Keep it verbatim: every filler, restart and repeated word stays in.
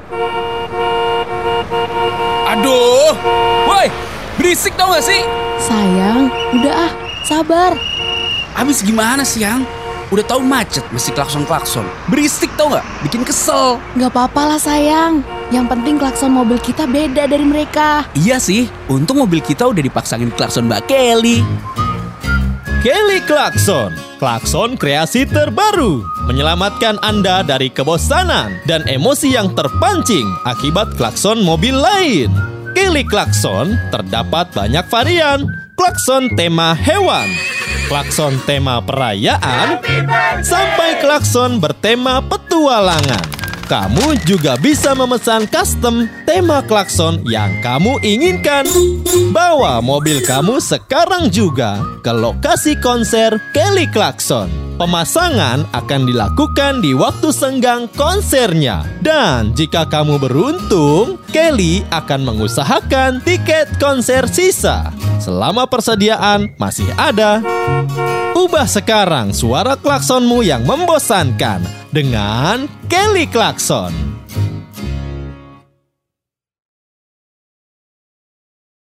Aduh, woi, berisik tau gak sih? Sayang, udah ah, sabar. Abis gimana sih, Yang? Udah tahu macet, mesti klakson-klakson. Berisik tau gak? Bikin kesel. Gak apa-apa lah sayang. Yang penting klakson mobil kita beda dari mereka. Iya sih, untung mobil kita udah dipaksangin klakson Mbak Kelly. Kelly Klakson, klakson kreasi terbaru, menyelamatkan Anda dari kebosanan dan emosi yang terpancing akibat klakson mobil lain. Kelly Klakson terdapat banyak varian. Klakson tema hewan, klakson tema perayaan, sampai klakson bertema petualangan. Kamu juga bisa memesan custom tema klakson yang kamu inginkan. Bawa mobil kamu sekarang juga ke lokasi konser Kelly Klakson. Pemasangan akan dilakukan di waktu senggang konsernya. Dan jika kamu beruntung, Kelly akan mengusahakan tiket konser sisa selama persediaan masih ada. Ubah sekarang suara klaksonmu yang membosankan dengan Kelly Klakson.